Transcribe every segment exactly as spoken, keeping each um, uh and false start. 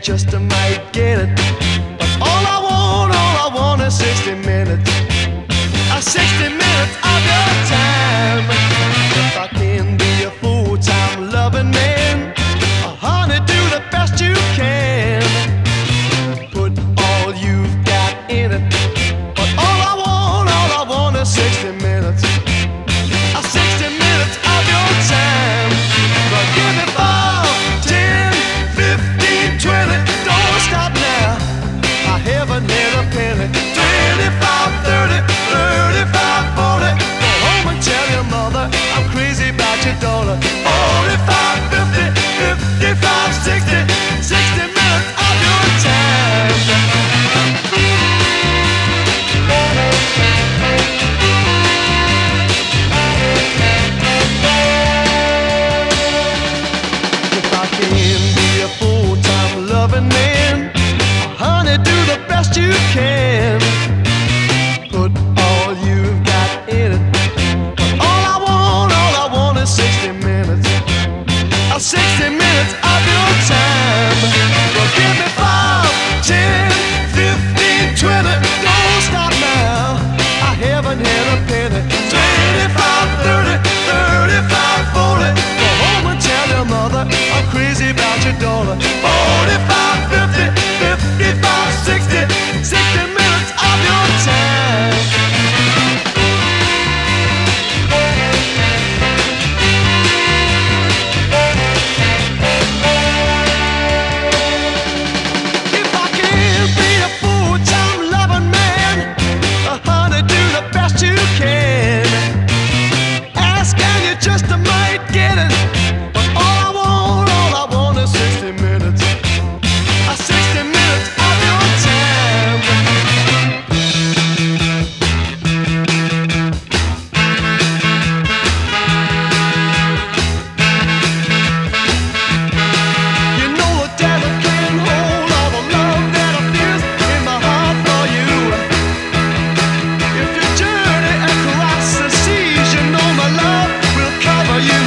just might get it. But all I want, all I want is sixty minutes. Uh, sixty minutes of your time. If I can be a full-time loving man, uh, honey, do the best you can. Put all you've got in it. But all I want, all I want is sixty minutes. Uh, sixty minutes of your time. But give me five, ten, fifteen, twenty. Don't stop now. I haven't hit a penny. Twenty-five, thirty, thirty-five, forty. Go home and tell your mother I'm crazy about your daughter. Forty-five, fifty, fifty-five, sixty, sixty minutes of your time. If I can be a full-time loving man, honey, do the best you can. Put all you've got in it. But all I want, all I want is sixty minutes. Uh, sixty minutes of your time. Well, give me five, ten, fifteen, twenty. Don't stop now. I haven't had a penny. Twenty-five, thirty, thirty-five, forty. Go home and tell your mother I'm crazy about your daughter. Forty-five, fifty, fifty-five, sixty, sixty minutes of your time. If I can be a full-time loving man, uh, honey, do the best you can. Ask and you just might get it. But all I want, all I want is sixty minutes. Uh, sixty minutes of your time. You know the devil can't hold all the love that I feel in my heart for you. If you journey across the seas, you know my love will cover you.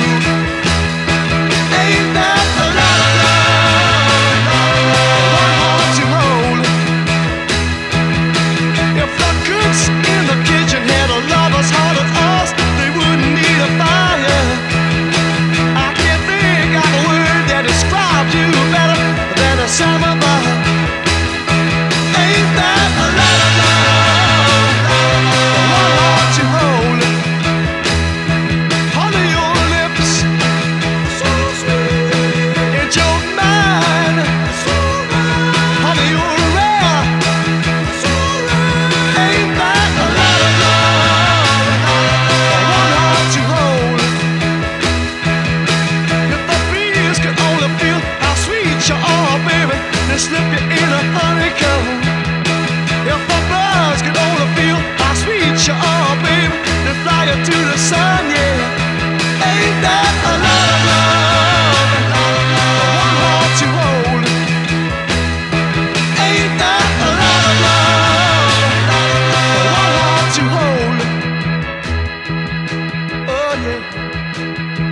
Ain't that a lot of love? One heart to hold. If the cooks in the kitchen had a lover's heart of ours, they wouldn't need a fire. I can't think of a word that describes you better than a samovar. Ain't that a lot of love? One heart to hold. Honey, your lips, so sweet. And your mind, so right. Honey, you're rare, so rare. Ain't that a lot of love? One heart to hold. If the bees could only feel how sweet you are, baby, they slip you in a honeycomb. If the birds could only feel how sweet you are, baby, they fly you to the sun, yeah. Ain't that a lot of love? One heart to hold. Ain't that a lot of love? One heart to hold. Oh yeah.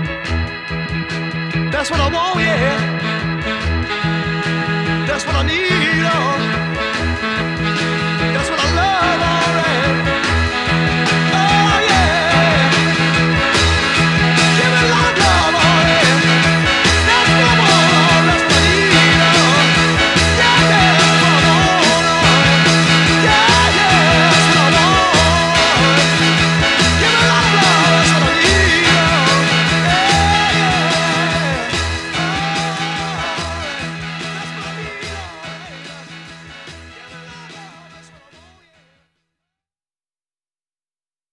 That's what I want, yeah. That's what I need.